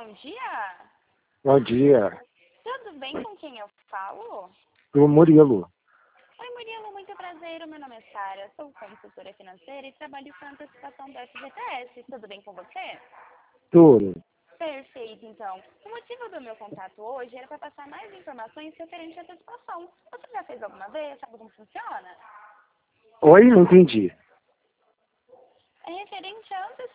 bom dia. Bom dia. Tudo bem com quem eu falo? Do Murilo. Oi, Murilo, muito prazer. O meu nome é Sara, sou consultora financeira e trabalho com antecipação do FGTS. Tudo bem com você? Tudo. Perfeito, então. O motivo do meu contato hoje era para passar mais informações referente à antecipação. Você já fez alguma vez? Sabe como funciona? Oi, não entendi. É referente à antecipação